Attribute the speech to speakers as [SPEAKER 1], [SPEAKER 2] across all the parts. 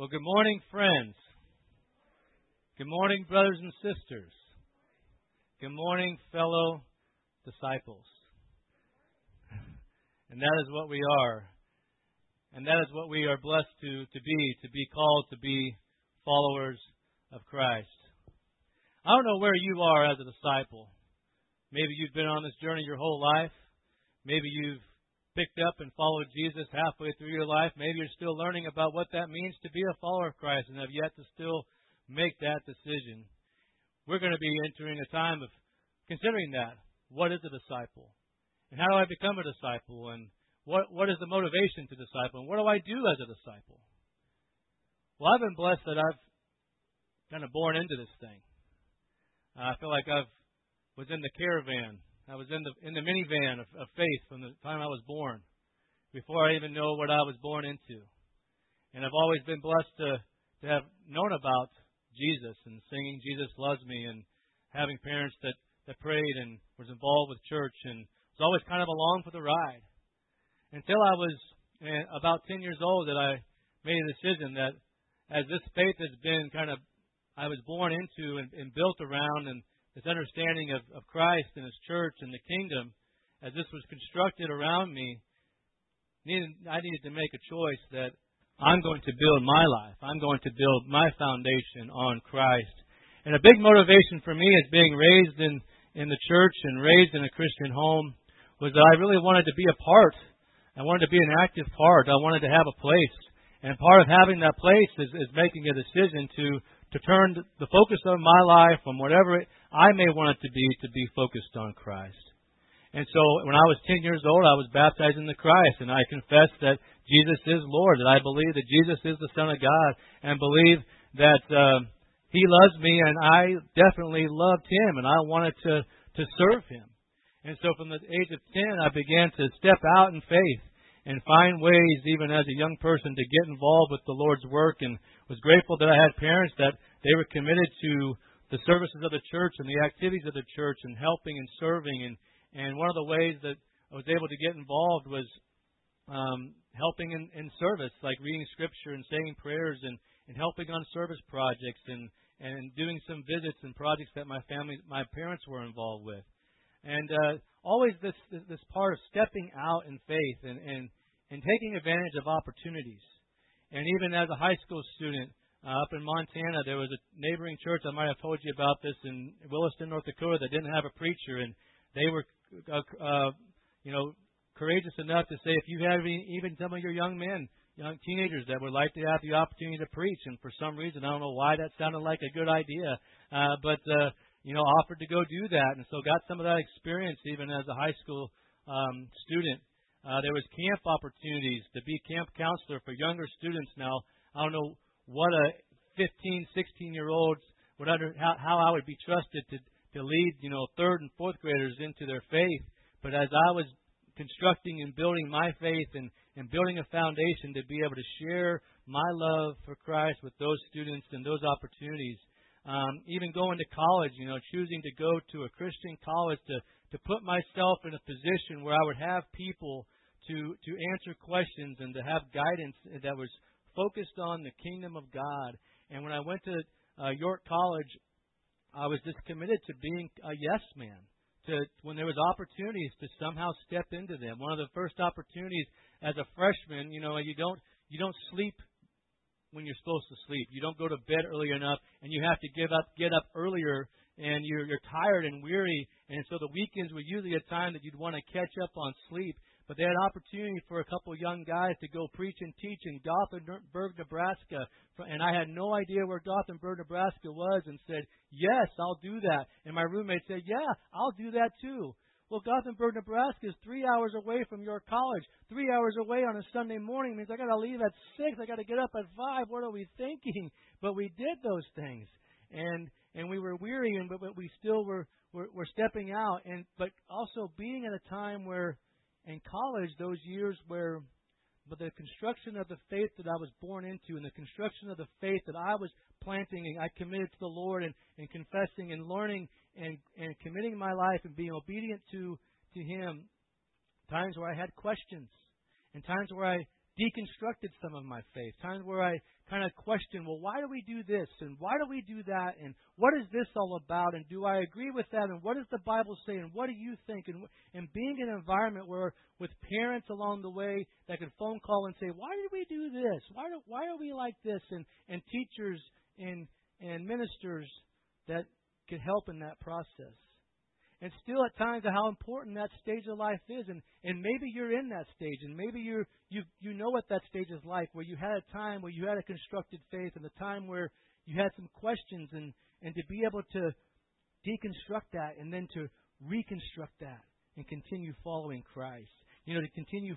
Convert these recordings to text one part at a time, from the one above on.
[SPEAKER 1] Well, good morning, friends. Good morning, brothers and sisters. Good morning, fellow disciples. And that is what we are. And that is what we are blessed to be called to be followers of Christ. I don't know where you are as a disciple. Maybe you've been on this journey your whole life. Maybe you've picked up and followed Jesus halfway through your life. Maybe you're still learning about what that means to be a follower of Christ and have yet to still make that decision. We're going to be entering a time of considering that. What is a disciple? And how do I become a disciple? And what is the motivation to disciple? And what do I do as a disciple? Well, I've been blessed that I've kind of born into this thing. I feel like I was in the caravan. I was in the minivan of faith from the time I was born, before I even know what I was born into. And I've always been blessed to have known about Jesus and singing Jesus Loves Me and having parents that prayed and was involved with church and was always kind of along for the ride. Until I was about 10 years old that I made a decision that as this faith has been I was born into and built around and this understanding of Christ and His church and the kingdom, as this was constructed around me, I needed to make a choice that I'm going to build my life. I'm going to build my foundation on Christ. And a big motivation for me as being raised in the church and raised in a Christian home was that I really wanted to be a part. I wanted to be an active part. I wanted to have a place. And part of having that place is making a decision to turn the focus of my life from whatever I may want it to be focused on Christ. And so when I was 10 years old, I was baptized into Christ, and I confessed that Jesus is Lord, that I believe that Jesus is the Son of God, and believe that He loves me, and I definitely loved Him, and I wanted to serve Him. And so from the age of 10, I began to step out in faith and find ways, even as a young person, to get involved with the Lord's work, and was grateful that I had parents that they were committed to the services of the church and the activities of the church and helping and serving. And one of the ways that I was able to get involved was helping in service, like reading Scripture and saying prayers and helping on service projects and doing some visits and projects that my parents were involved with. And always this part of stepping out in faith and taking advantage of opportunities. And even as a high school student, up in Montana, there was a neighboring church, I might have told you about this, in Williston, North Dakota, that didn't have a preacher, and they were, courageous enough to say, if you have even some of your young teenagers that would like to have the opportunity to preach, and for some reason, I don't know why that sounded like a good idea, offered to go do that, and so got some of that experience even as a high school student. There was camp opportunities to be camp counselor for younger students. Now, I don't know what a 15, 16-year-olds how I would be trusted to lead, third and fourth graders into their faith. But as I was constructing and building my faith and building a foundation to be able to share my love for Christ with those students and those opportunities, even going to college, choosing to go to a Christian college to put myself in a position where I would have people to answer questions and to have guidance that was focused on the kingdom of God. And when I went to York College, I was just committed to being a yes man. When there was opportunities to somehow step into them. One of the first opportunities as a freshman, you don't sleep when you're supposed to sleep. You don't go to bed early enough, and you have to get up earlier, and you're tired and weary. And so the weekends were usually a time that you'd want to catch up on sleep. But they had an opportunity for a couple young guys to go preach and teach in Gothenburg, Nebraska. And I had no idea where Gothenburg, Nebraska was, and said, yes, I'll do that. And my roommate said, yeah, I'll do that too. Well, Gothenburg, Nebraska is 3 hours away from York College. 3 hours away on a Sunday morning means I got to leave at 6. I got to get up at 5. What are we thinking? But we did those things. And we were weary, but we still were stepping out. But also being at a time where in college, those years where the construction of the faith that I was born into and the construction of the faith that I was planting and I committed to the Lord and confessing and learning and committing my life and being obedient to Him, times where I had questions and times where I deconstructed some of my faith. Times where I kind of question, well, why do we do this? And why do we do that? And what is this all about? And do I agree with that? And what does the Bible say? And what do you think? And being in an environment where with parents along the way that can phone call and say, why did we do this? Why are we like this? And teachers and ministers that can help in that process. And still at times how important that stage of life is. And maybe you're in that stage. And maybe you know what that stage is like, where you had a time where you had a constructed faith and a time where you had some questions. And to be able to deconstruct that and then to reconstruct that and continue following Christ. You know, to continue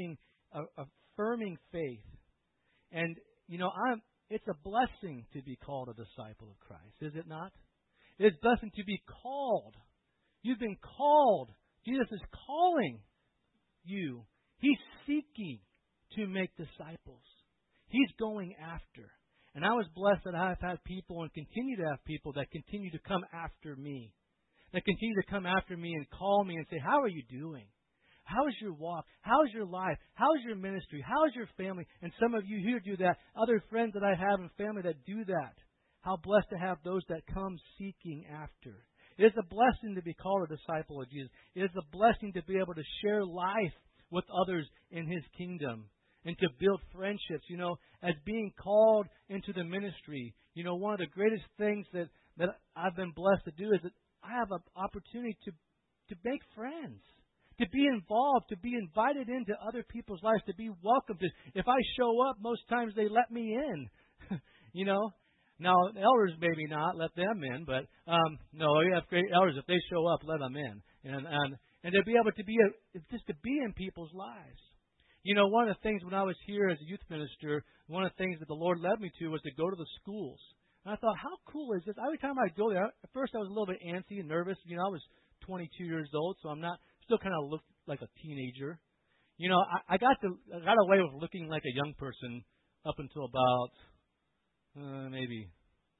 [SPEAKER 1] affirming faith. And, you know, it's a blessing to be called a disciple of Christ, is it not? It's a blessing to be called. You've been called. Jesus is calling you. He's seeking to make disciples. He's going after. And I was blessed that I've had people and continue to have people that continue to come after me. That continue to come after me and call me and say, how are you doing? How is your walk? How is your life? How is your ministry? How is your family? And some of you here do that. Other friends that I have and family that do that. How blessed to have those that come seeking after. It is a blessing to be called a disciple of Jesus. It is a blessing to be able to share life with others in His kingdom and to build friendships. You know, as being called into the ministry, you know, one of the greatest things that I've been blessed to do is that I have an opportunity to make friends, to be involved, to be invited into other people's lives, to be welcomed. If I show up, most times they let me in, you know. Now, elders maybe not, let them in, but no, you have great elders. If they show up, let them in. And to be able to just to be in people's lives. You know, one of the things when I was here as a youth minister, one of the things that the Lord led me to was to go to the schools. And I thought, how cool is this? Every time I go there, at first I was a little bit antsy and nervous. You know, I was 22 years old, so I'm still kind of looked like a teenager. You know, I got away with looking like a young person up until about maybe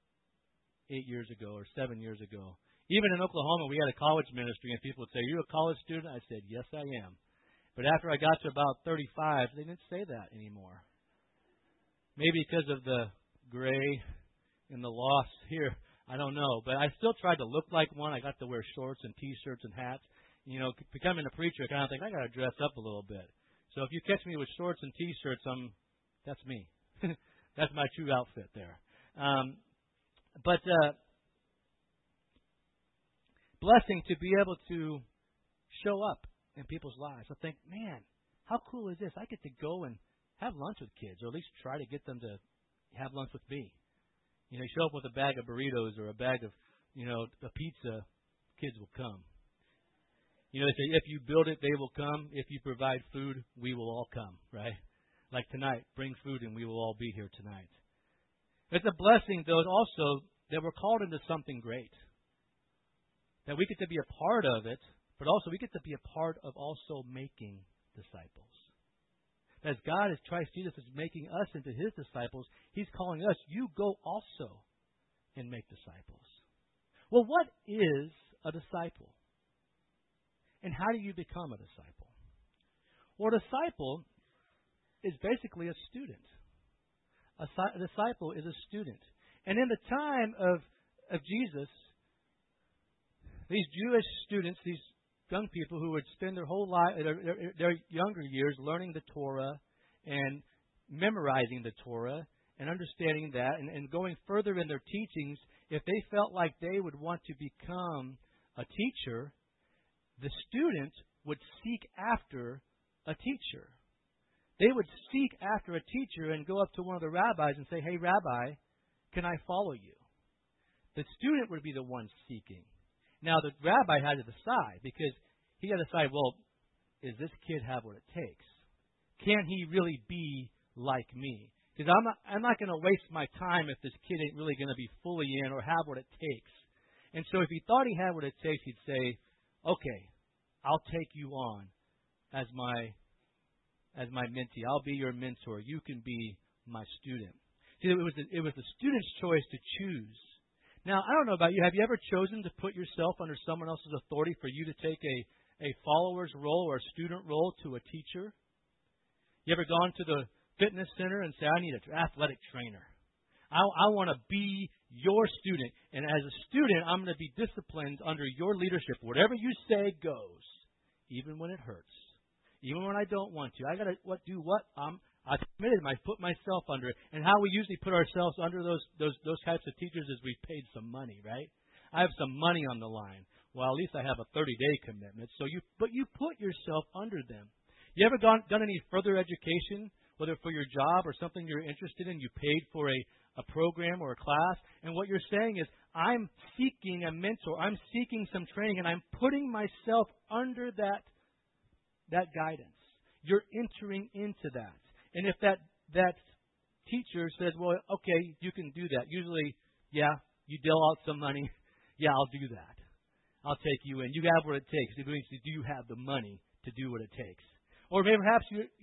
[SPEAKER 1] 8 years ago or 7 years ago. Even in Oklahoma, we had a college ministry, and people would say, "Are you a college student?" I said, "Yes, I am." But after I got to about 35, they didn't say that anymore. Maybe because of the gray and the loss here, I don't know. But I still tried to look like one. I got to wear shorts and T-shirts and hats. You know, becoming a preacher, I kind of think I got to dress up a little bit. So if you catch me with shorts and T-shirts, that's me. That's my true outfit there. But blessing to be able to show up in people's lives. I think, man, how cool is this? I get to go and have lunch with kids, or at least try to get them to have lunch with me. You know, you show up with a bag of burritos or a bag of, you know, a pizza, kids will come. You know, they say, if you build it, they will come. If you provide food, we will all come, right? Like tonight, bring food and we will all be here tonight. It's a blessing, though, also that we're called into something great. That we get to be a part of it, but also we get to be a part of also making disciples. As God, as Christ Jesus, is making us into His disciples, He's calling us, you go also and make disciples. Well, what is a disciple? And how do you become a disciple? Well, a disciple is basically a student. A disciple is a student. And in the time of Jesus, these Jewish students, these young people who would spend their whole life, their younger years learning the Torah and memorizing the Torah and understanding that and going further in their teachings, if they felt like they would want to become a teacher, the student would seek after a teacher. They would seek after a teacher and go up to one of the rabbis and say, "Hey, Rabbi, can I follow you?" The student would be the one seeking. Now, the rabbi had to decide, because he had to decide, well, does this kid have what it takes? Can he really be like me? Because I'm not going to waste my time if this kid ain't really going to be fully in or have what it takes. And so if he thought he had what it takes, he'd say, okay, I'll take you on as my mentee. I'll be your mentor. You can be my student. See, it was the student's choice to choose. Now, I don't know about you. Have you ever chosen to put yourself under someone else's authority for you to take a follower's role or a student role to a teacher? You ever gone to the fitness center and say, I need an athletic trainer? I want to be your student. And as a student, I'm going to be disciplined under your leadership. Whatever you say goes, even when it hurts, even when I don't want to. I got to do what I committed. I put myself under it. And how we usually put ourselves under those types of teachers is we paid some money, right? I have some money on the line. Well, at least I have a 30-day commitment. But you put yourself under them. You ever done any further education, whether for your job or something you're interested in? You paid for a program or a class, and what you're saying is, I'm seeking a mentor. I'm seeking some training, and I'm putting myself under that guidance. You're entering into that. And if that teacher says, well, okay, you can do that. Usually, yeah, you deal out some money. Yeah, I'll do that. I'll take you in. You have what it takes. Do you have the money to do what it takes? Or maybe perhaps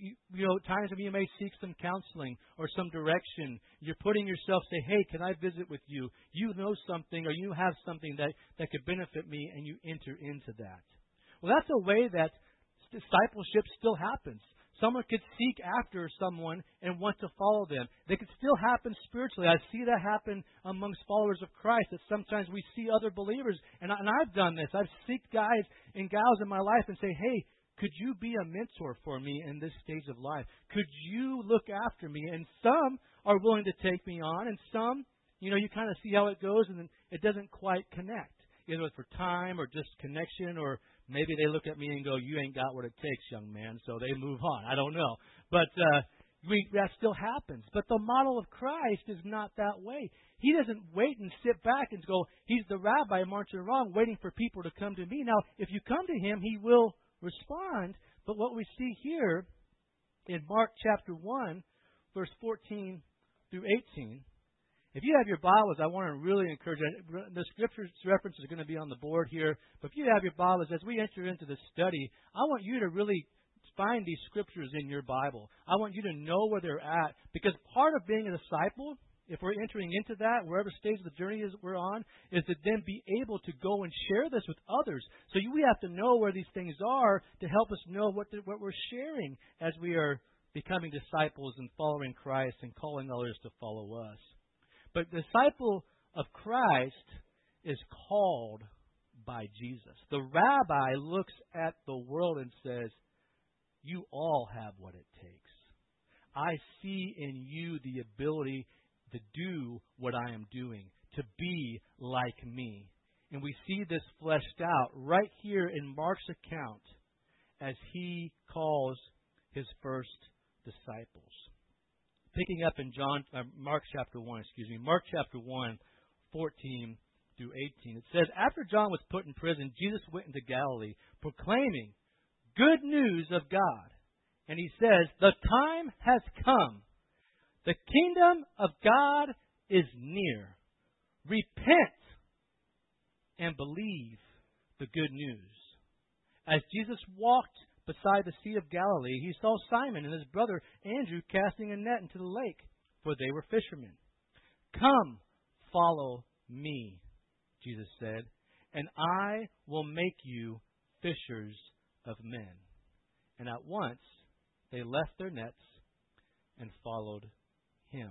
[SPEAKER 1] times when you may seek some counseling or some direction. You're putting yourself, say, hey, can I visit with you? You know something or you have something that could benefit me, and you enter into that. Well, that's a way that discipleship still happens. Someone could seek after someone and want to follow them. They could still happen spiritually. I see that happen amongst followers of Christ, that sometimes we see other believers. And I've done this. I've seeked guys and gals in my life and say, hey, could you be a mentor for me in this stage of life? Could you look after me? And some are willing to take me on, and some, you kind of see how it goes, and then it doesn't quite connect, either for time or just connection, or maybe they look at me and go, you ain't got what it takes, young man, so they move on. I don't know. But that still happens. But the model of Christ is not that way. He doesn't wait and sit back and go, he's the rabbi marching around waiting for people to come to me. Now, if you come to him, he will respond. But what we see here in Mark chapter 1, verse 14 through 18, if you have your Bibles, I want to really encourage you. The scripture references are going to be on the board here. But if you have your Bibles, as we enter into this study, I want you to really find these scriptures in your Bible. I want you to know where they're at. Because part of being a disciple, if we're entering into that, wherever stage of the journey we're on, is to then be able to go and share this with others. So we have to know where these things are to help us know what we're sharing as we are becoming disciples and following Christ and calling others to follow us. But the disciple of Christ is called by Jesus. The rabbi looks at the world and says, you all have what it takes. I see in you the ability to do what I am doing, to be like me. And we see this fleshed out right here in Mark's account as he calls his first disciples. Picking up in Mark chapter 1, Mark chapter 1, 14 through 18. It says, after John was put in prison, Jesus went into Galilee, proclaiming good news of God. And he says, the time has come. The kingdom of God is near. Repent and believe the good news. As Jesus walked beside the Sea of Galilee, he saw Simon and his brother Andrew casting a net into the lake, for they were fishermen. Come, follow me, Jesus said, and I will make you fishers of men. And at once they left their nets and followed him.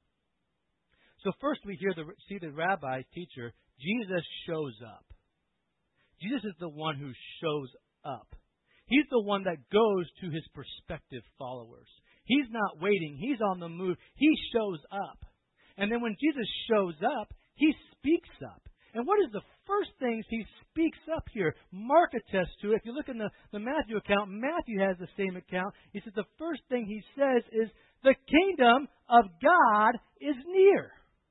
[SPEAKER 1] So first we see the rabbi teacher, Jesus shows up. Jesus is the one who shows up. He's the one that goes to his prospective followers. He's not waiting. He's on the move. He shows up. And then when Jesus shows up, he speaks up. And what is the first things he speaks up here? Mark attests to it. If you look in the Matthew account, Matthew has the same account. He says the first thing he says is, the kingdom of God is near.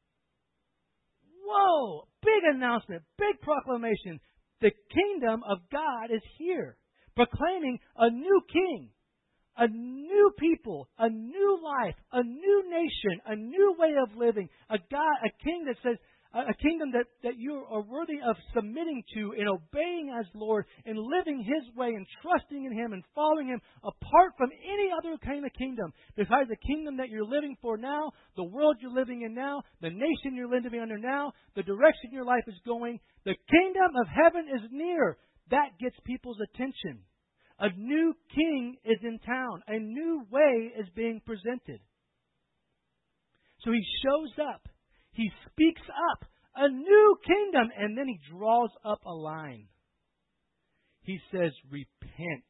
[SPEAKER 1] Whoa! Big announcement, big proclamation. The kingdom of God is here. Proclaiming a new king, a new people, a new life, a new nation, a new way of living. A king that says, a kingdom that you are worthy of submitting to and obeying as Lord and living His way and trusting in Him and following Him apart from any other kind of kingdom. Besides the kingdom that you're living for now, the world you're living in now, the nation you're living under now, the direction your life is going, the kingdom of heaven is near. That gets people's attention. A new king is in town. A new way is being presented. So he shows up. He speaks up. A new kingdom. And then he draws up a line. He says, repent.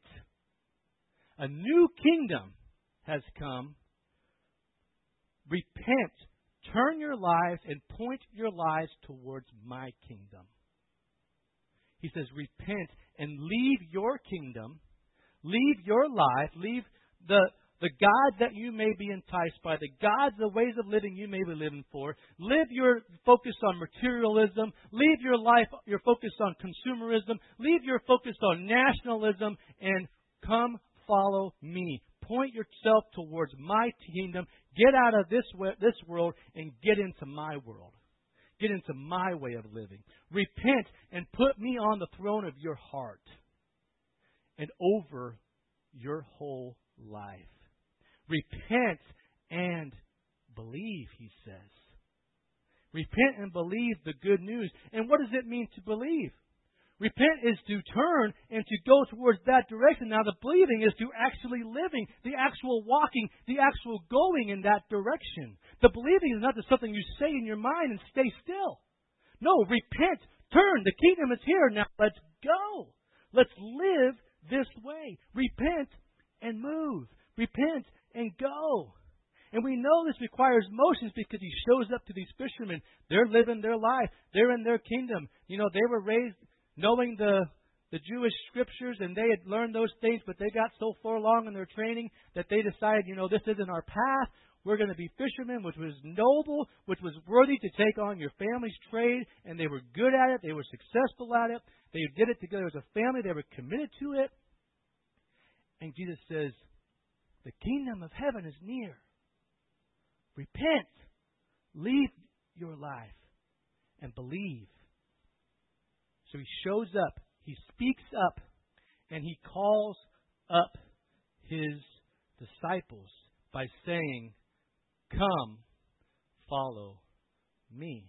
[SPEAKER 1] A new kingdom has come. Repent. Turn your lives and point your lives towards my kingdom. He says, repent and leave your kingdom, leave your life, leave the gods that you may be enticed by, the gods, the ways of living you may be living for. Live your focus on materialism. Leave your life, your focus on consumerism. Leave your focus on nationalism and come follow me. Point yourself towards my kingdom. Get out of this world and get into my world. Get into my way of living. Repent and put me on the throne of your heart and over your whole life. Repent and believe, he says. Repent and believe the good news. And what does it mean to believe? Repent is to turn and to go towards that direction. Now, the believing is to actually living, the actual walking, the actual going in that direction. The believing is not just something you say in your mind and stay still. No, repent, turn. The kingdom is here. Now, let's go. Let's live this way. Repent and move. Repent and go. And we know this requires motions because he shows up to these fishermen. They're living their life. They're in their kingdom. You know, they were raised knowing the Jewish scriptures, and they had learned those things, but they got so far along in their training that they decided, this isn't our path. We're going to be fishermen, which was noble, which was worthy to take on your family's trade, and they were good at it. They were successful at it. They did it together as a family. They were committed to it. And Jesus says, the kingdom of heaven is near. Repent. Leave your life and believe. So he shows up, he speaks up, and he calls up his disciples by saying, come, follow me.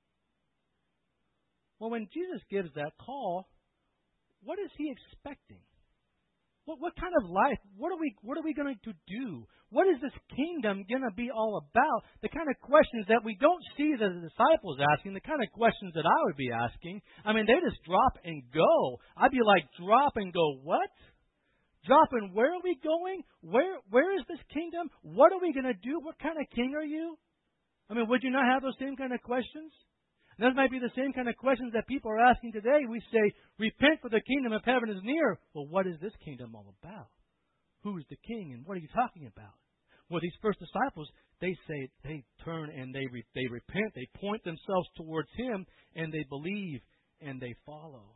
[SPEAKER 1] Well, when Jesus gives that call, what is he expecting? What kind of life? What are we going to do? What is this kingdom going to be all about? The kind of questions that we don't see the disciples asking, the kind of questions that I would be asking. I mean, they just drop and go. I'd be like, drop and go, what? Drop and where are we going? Where is this kingdom? What are we going to do? What kind of king are you? I mean, would you not have those same kind of questions? And that might be the same kind of questions that people are asking today. We say, repent for the kingdom of heaven is near. Well, what is this kingdom all about? Who is the king and what are you talking about? Well, these first disciples, they say, they turn and they repent. They point themselves towards him and they believe and they follow.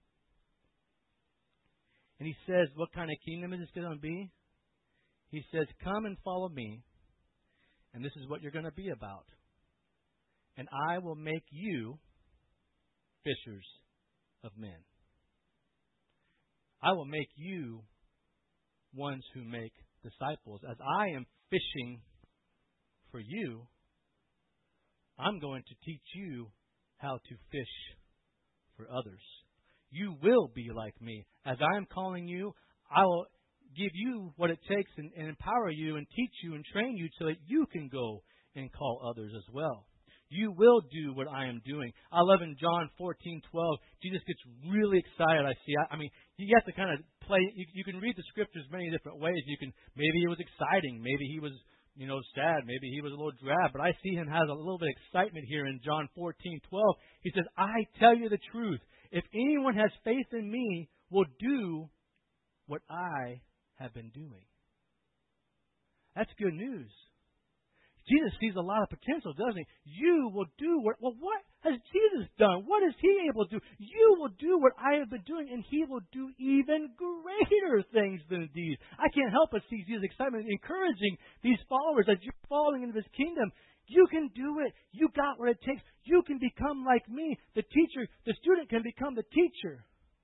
[SPEAKER 1] And he says, what kind of kingdom is this going to be? He says, come and follow me. And this is what you're going to be about. And I will make you fishers of men. I will make you ones who make disciples. As I am fishing for you, I'm going to teach you how to fish for others. You will be like me. As I am calling you, I will give you what it takes and empower you and teach you and train you so that you can go and call others as well. You will do what I am doing. I love in John 14:12, Jesus gets really excited. I mean, you have to kind of play. You can read the scriptures many different ways. Maybe it was exciting. Maybe he was, sad. Maybe he was a little drab. But I see him has a little bit of excitement here in John 14:12. He says, I tell you the truth. If anyone has faith in me, will do what I have been doing. That's good news. Jesus sees a lot of potential, doesn't he? You will do what has Jesus done? What is he able to do? You will do what I have been doing, and he will do even greater things than these. I can't help but see Jesus' excitement, encouraging these followers as you're falling into this kingdom. You can do it. You got what it takes. You can become like me. The student can become the teacher.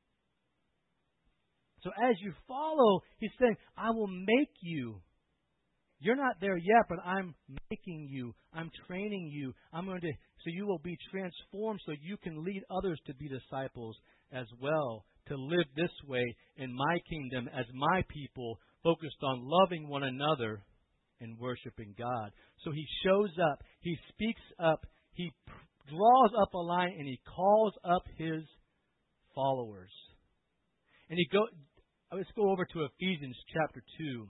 [SPEAKER 1] So as you follow, he's saying, I will make you. You're not there yet, but I'm making you. I'm training you. So you will be transformed so you can lead others to be disciples as well. to live this way in my kingdom as my people, focused on loving one another and worshiping God. So he shows up, he speaks up, he draws up a line, and he calls up his followers. And let's go over to Ephesians chapter 2.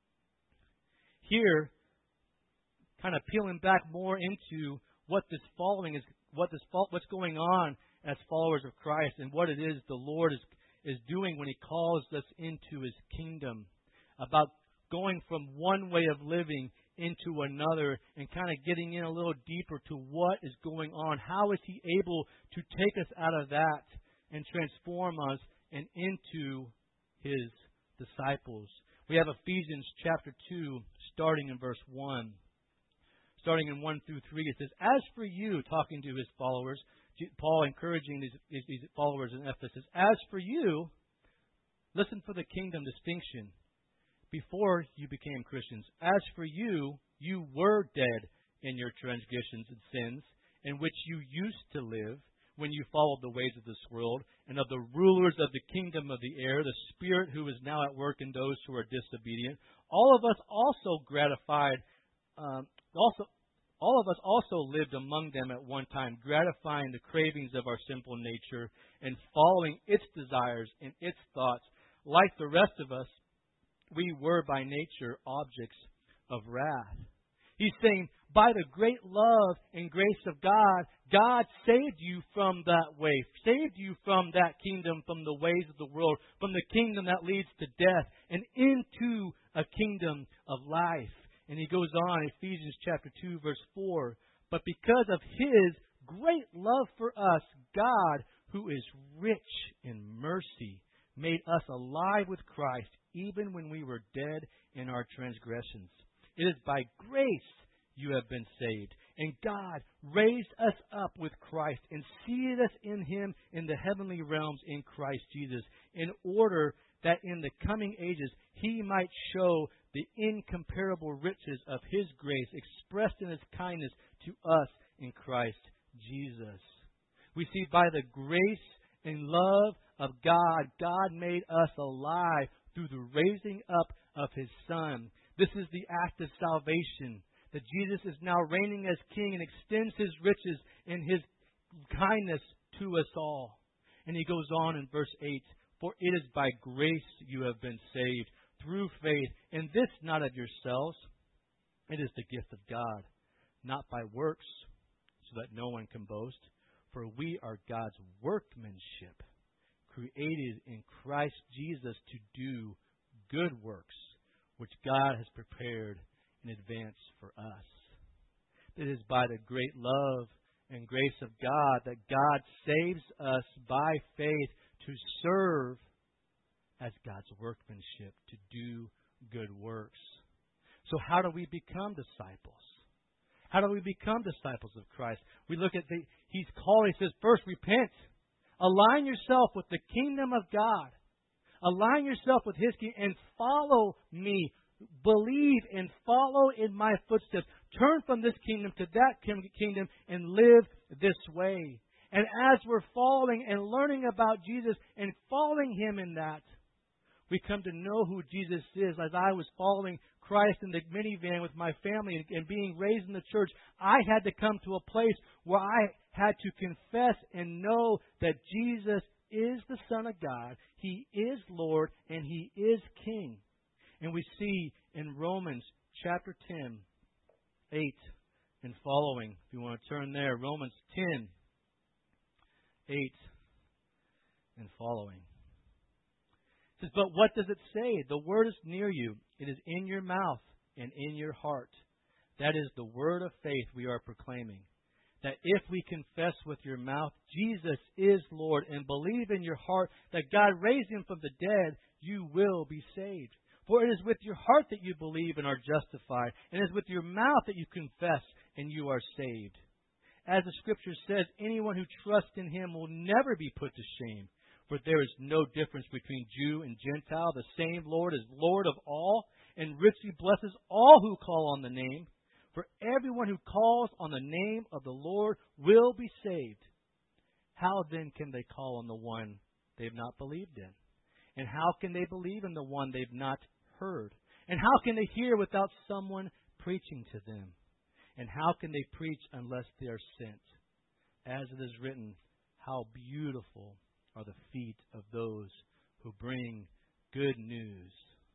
[SPEAKER 1] Here, kind of peeling back more into what this following is, what's going on as followers of Christ, and what it is the Lord is doing when he calls us into his kingdom, about going from one way of living into another, and kind of getting in a little deeper to what is going on. How is he able to take us out of that and transform us and into his disciples? We have Ephesians chapter 2, starting in verse 1. Starting in 1 through 3, it says, "As for you," talking to his followers, Paul encouraging these followers in Ephesus, "As for you, listen for the kingdom distinction. Before you became Christians, as for you, you were dead in your transgressions and sins, in which you used to live when you followed the ways of this world, and of the rulers of the kingdom of the air, the spirit who is now at work in those who are disobedient. All of us also lived among them at one time, gratifying the cravings of our sinful nature and following its desires and its thoughts. Like the rest of us, we were by nature objects of wrath." He's saying, by the great love and grace of God, God saved you from that way, saved you from that kingdom, from the ways of the world, from the kingdom that leads to death, and into a kingdom of life. And he goes on, Ephesians chapter 2, verse 4, "But because of his great love for us, God, who is rich in mercy, made us alive with Christ, even when we were dead in our transgressions. It is by grace you have been saved. And God raised us up with Christ and seated us in him in the heavenly realms in Christ Jesus, in order that in the coming ages he might show the incomparable riches of his grace expressed in his kindness to us in Christ Jesus." We see by the grace and love of God, God made us alive through the raising up of his Son. This is the act of salvation, that Jesus is now reigning as King and extends his riches and his kindness to us all. And he goes on in verse 8, "For it is by grace you have been saved, through faith, and this not of yourselves. It is the gift of God, not by works, so that no one can boast. For we are God's workmanship, created in Christ Jesus to do good works, which God has prepared in advance for us." It is by the great love and grace of God that God saves us by faith to serve as God's workmanship, to do good works. So how do we become disciples? How do we become disciples of Christ? We look at he's calling, he says, first repent. Align yourself with the kingdom of God. Align yourself with his kingdom and follow me. Believe and follow in my footsteps. Turn from this kingdom to that kingdom and live this way. And as we're following and learning about Jesus and following him in that, we come to know who Jesus is. As I was following Christ in the minivan with my family and being raised in the church, I had to come to a place where I had to confess and know that Jesus is the Son of God. He is Lord and he is King. And we see in Romans chapter 10, 8 and following, if you want to turn there, Romans 10, 8 and following. It says, "But what does it say? The word is near you. It is in your mouth and in your heart. That is the word of faith we are proclaiming. That if we confess with your mouth Jesus is Lord and believe in your heart that God raised him from the dead, you will be saved. For it is with your heart that you believe and are justified, and it is with your mouth that you confess and you are saved. As the Scripture says, anyone who trusts in him will never be put to shame. For there is no difference between Jew and Gentile. The same Lord is Lord of all, and richly blesses all who call on the name. For everyone who calls on the name of the Lord will be saved. How then can they call on the one they've not believed in? And how can they believe in the one they've not heard? And how can they hear without someone preaching to them? And how can they preach unless they are sent? As it is written, how beautiful are the feet of those who bring good news.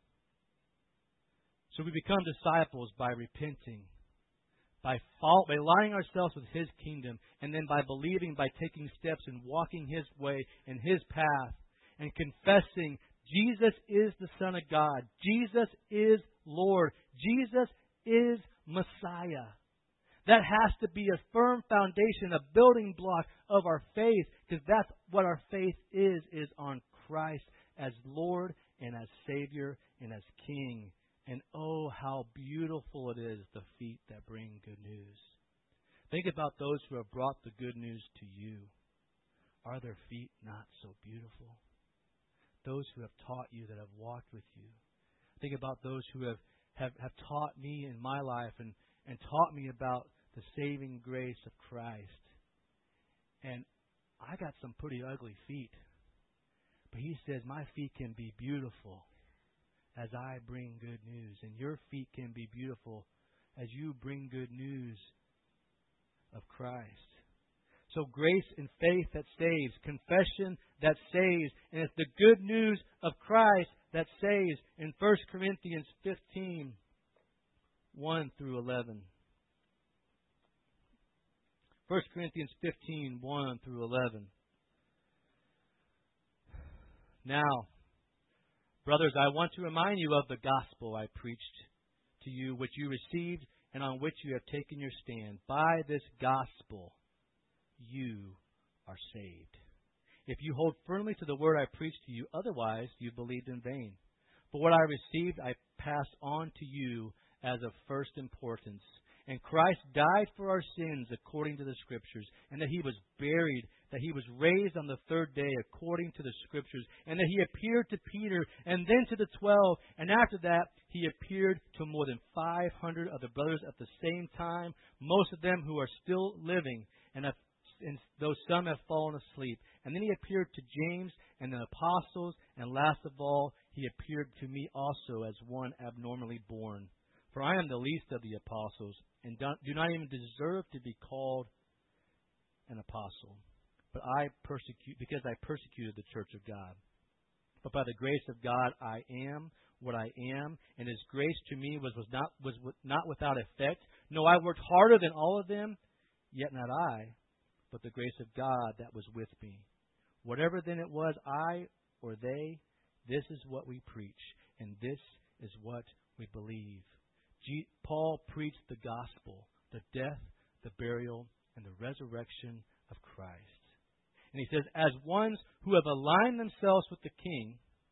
[SPEAKER 1] So we become disciples by repenting, by aligning ourselves with His kingdom, and then by believing, by taking steps and walking His way and His path, and confessing Jesus is the Son of God. Jesus is Lord. Jesus is Messiah. That has to be a firm foundation, a building block of our faith, because that's what our faith is on Christ as Lord and as Savior and as King. And oh, how beautiful it is, the feet that bring good news. Think about those who have brought the good news to you. Are their feet not so beautiful? Those who have taught you, that have walked with you. Think about those who have taught me in my life and taught me about the saving grace of Christ. And I got some pretty ugly feet. But He says, my feet can be beautiful as I bring good news. And your feet can be beautiful as you bring good news of Christ. So grace and faith that saves, confession that saves, and it's the good news of Christ that saves. In 1 Corinthians 15, 1 through 11. 1 Corinthians 15, 1 through 11. Now, brothers, I want to remind you of the gospel I preached to you, which you received and on which you have taken your stand. By this gospel, you are saved. If you hold firmly to the word I preached to you, otherwise you believed in vain. For what I received, I passed on to you as of first importance. And Christ died for our sins according to the Scriptures, and that He was buried, that He was raised on the third day according to the Scriptures, and that He appeared to Peter and then to the 12, and after that He appeared to more than 500 of the brothers at the same time, most of them who are still living, and though some have fallen asleep. And then He appeared to James and the apostles, and last of all, He appeared to me also as one abnormally born. For I am the least of the apostles, and do not even deserve to be called an apostle. But because I persecuted the church of God. But by the grace of God I am what I am, and His grace to me was not without effect. No, I worked harder than all of them, yet not I, but the grace of God that was with me. Whatever then it was, I or they, this is what we preach, and this is what we believe. Paul preached the gospel, the death, the burial, and the resurrection of Christ. And he says, as ones who have aligned themselves with the King,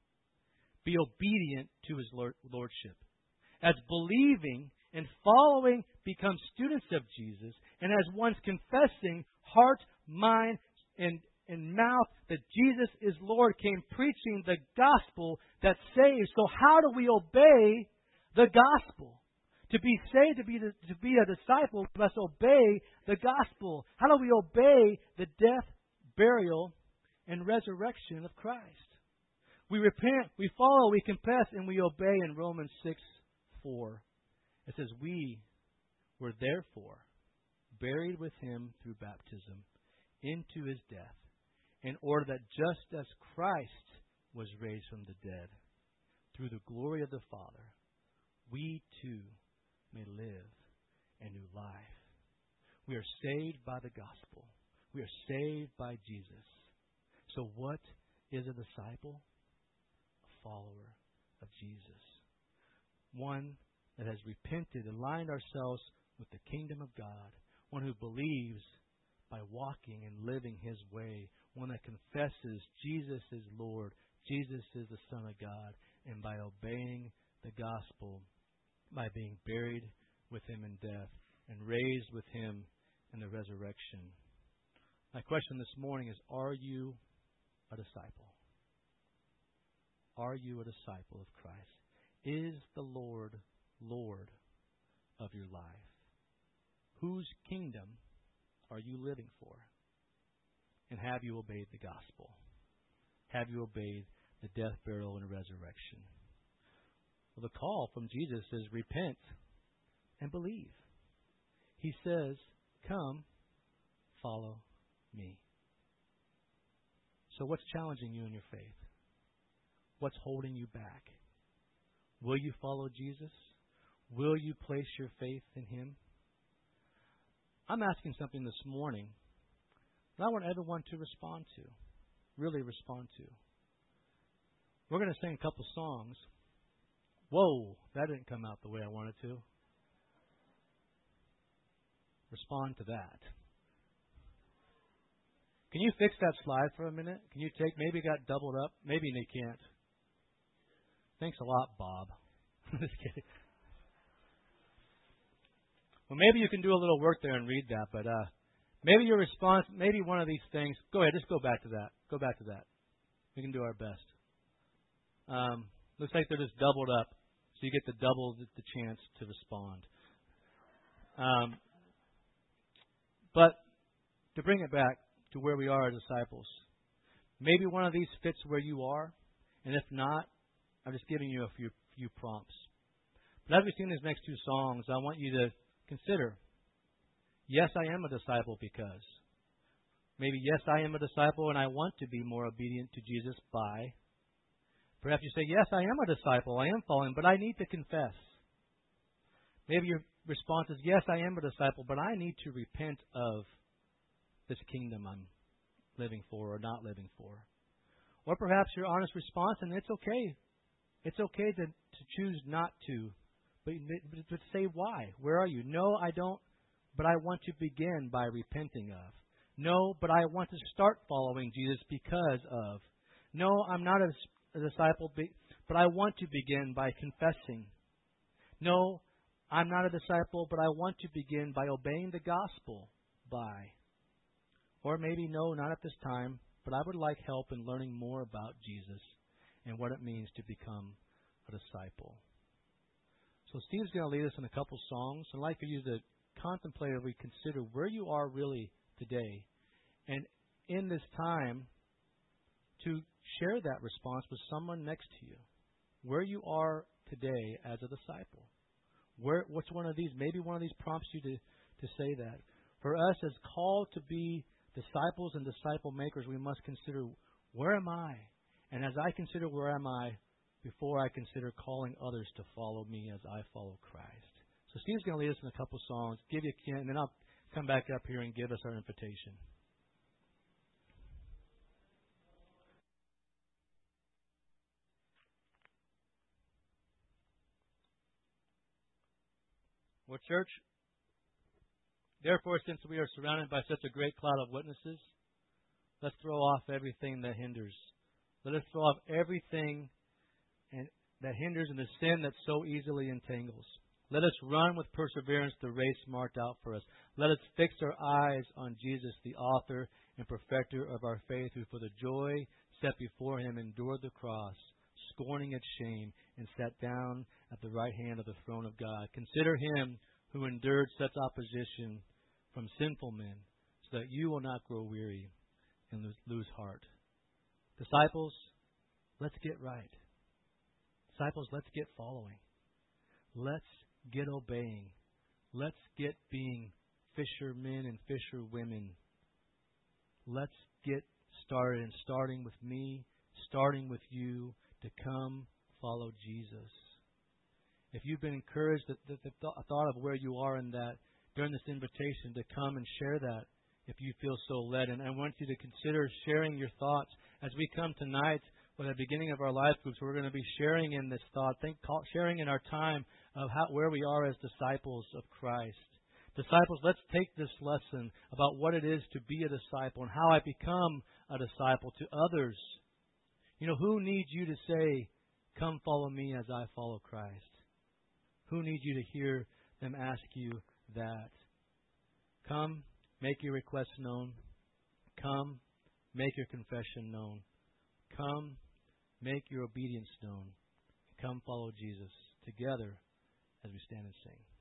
[SPEAKER 1] be obedient to His lordship. As believing and following become students of Jesus, and as ones confessing heart, mind, and mouth that Jesus is Lord, came preaching the gospel that saves. So how do we obey the gospel? To be saved, to be a disciple, we must obey the gospel. How do we obey the death, burial, and resurrection of Christ? We repent, we follow, we confess, and we obey in Romans 6:4. It says, we were therefore buried with Him through baptism into His death, in order that just as Christ was raised from the dead through the glory of the Father, we too may live a new life. We are saved by the gospel. We are saved by Jesus. So what is a disciple? A follower of Jesus. One that has repented and aligned ourselves with the kingdom of God. One who believes by walking and living His way. One that confesses Jesus is Lord, Jesus is the Son of God, and by obeying the gospel, by being buried with Him in death and raised with Him in the resurrection. My question this morning is, are you a disciple? Are you a disciple of Christ? Is the Lord Lord of your life? Whose kingdom are you living for? And have you obeyed the gospel? have you obeyed the death, burial, and resurrection? Well, the call from Jesus is repent and believe. He says, come, follow me. So what's challenging you in your faith? What's holding you back? Will you follow Jesus? Will you place your faith in Him? I'm asking something this morning that I want everyone to respond to, really respond to. We're going to sing a couple songs. Whoa, that didn't come out the way I wanted to. Respond to that. Can you fix that slide for a minute? Can you maybe it got doubled up? Maybe they can't. Thanks a lot, Bob. Just kidding. Well, maybe you can do a little work there and read that, but maybe your response, maybe one of these things, go ahead, just go back to that. Go back to that. We can do our best. Looks like they're just doubled up, so you get the chance to respond. But to bring it back to where we are as disciples, maybe one of these fits where you are, and if not, I'm just giving you a few prompts. But as we sing these next two songs, I want you to consider, yes, I am a disciple because. Maybe, yes, I am a disciple and I want to be more obedient to Jesus by. Perhaps you say, yes, I am a disciple, I am following, but I need to confess. Maybe your response is, yes, I am a disciple, but I need to repent of this kingdom I'm living for or not living for. Or perhaps your honest response, and it's okay. It's okay to choose not to, but say why. Where are you? No, I don't, but I want to begin by repenting of. No, but I want to start following Jesus because of. No, I'm not a disciple, but I want to begin by confessing. No, I'm not a disciple, but I want to begin by obeying the gospel by. Or maybe, no, not at this time, but I would like help in learning more about Jesus and what it means to become a disciple. So Steve's going to lead us in a couple songs. I'd like for you to contemplatively consider where you are really today. And in this time, to share that response with someone next to you. Where you are today as a disciple. What's one of these? Maybe one of these prompts you to say that. For us as called to be disciples and disciple makers, we must consider, where am I? And as I consider where am I, before I consider calling others to follow me as I follow Christ. So Steve's going to lead us in a couple songs, give you a cue, and then I'll come back up here and give us our invitation. Well, church, therefore, since we are surrounded by such a great cloud of witnesses, let's throw off everything that hinders. Let us throw off everything that hinders and the sin that so easily entangles. Let us run with perseverance the race marked out for us. Let us fix our eyes on Jesus, the author and perfecter of our faith, who for the joy set before Him endured the cross, scorning its shame, and sat down at the right hand of the throne of God. Consider Him who endured such opposition from sinful men, so that you will not grow weary and lose heart. Disciples, let's get right. Disciples, let's get following. Let's get obeying. Let's get being fishermen and fisherwomen. Let's get started, and starting with me, starting with you, to come follow Jesus. If you've been encouraged, the thought of where you are in that, during this invitation to come and share that, if you feel so led. And I want you to consider sharing your thoughts. As we come tonight, with the beginning of our life groups, we're going to be sharing in this thought, sharing in our time of where we are as disciples of Christ. Disciples, let's take this lesson about what it is to be a disciple and how I become a disciple to others. You know, who needs you to say, come follow me as I follow Christ? Who needs you to hear them ask you that? Come, make your request known. Come, make your confession known. Come, make your obedience known. Come follow Jesus together as we stand and sing.